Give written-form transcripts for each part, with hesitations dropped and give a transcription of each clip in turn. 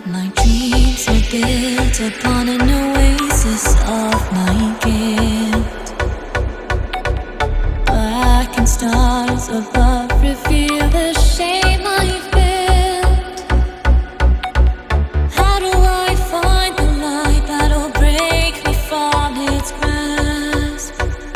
My dreams are built upon an oasis of my guilt. Black and stars above reveal the shame I've built. How do I find the light that'll break me from its grasp?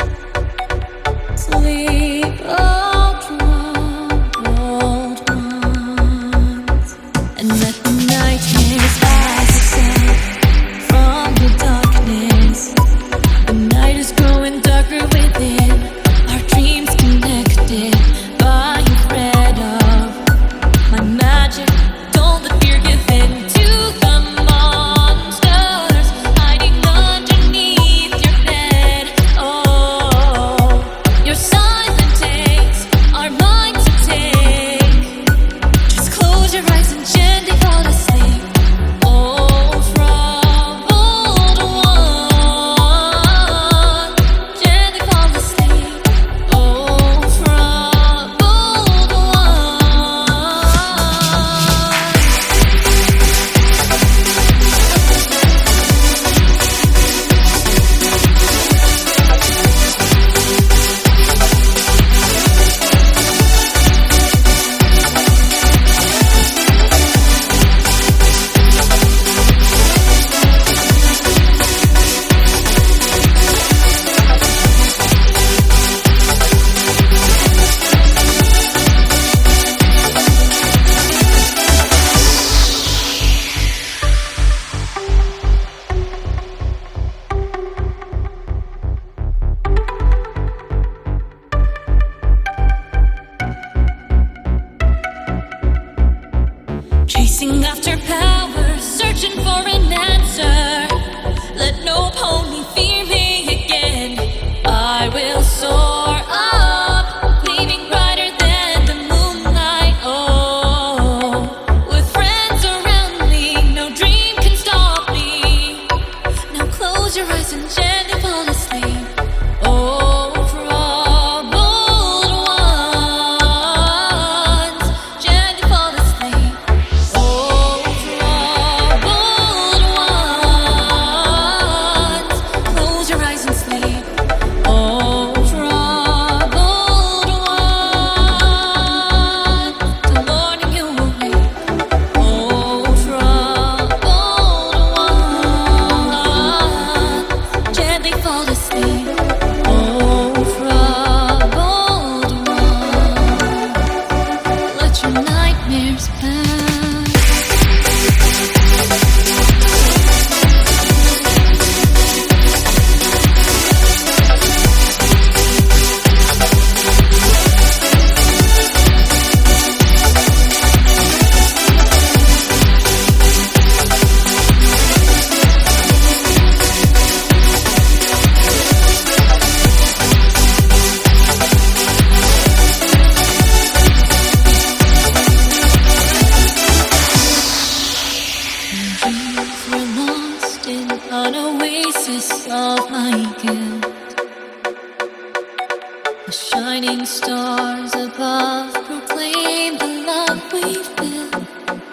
Sleep, oh troubled ones, and let the nightmares rise itself from the darkness. The night is growing darker within, our dreams connected by a thread of my magic. Don't let fear give in to the monsters hiding underneath your bed. Oh, your silent takes are mine to take. Just close your eyes and gently fall asleep. Oh, troubled one, gently fall asleep. Oh, troubled chasing after power, searching for an answer. Let no pony fear me again. I will soar up, gleaming brighter than the moonlight. Oh, with friends around me, no dream can stop me. Now close your eyes and gently fall asleep. Oh, troubled ones, gently fall asleep. Oh, troubled ones, close your eyes and sleep. Oh, troubled ones, till morning you will wake. Oh, troubled ones, gently fall asleep. Oh, troubled ones, let your nightmares pass. Dreams were lost in an oasis of my guilt. The shining stars above proclaim the love we've built.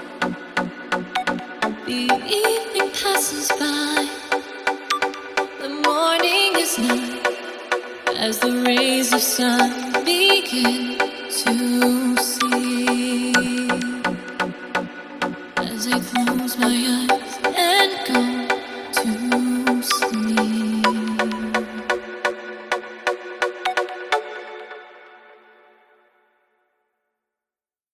The evening passes by, the morning is night, as the rays of sun begin to see. As I close my eyes and go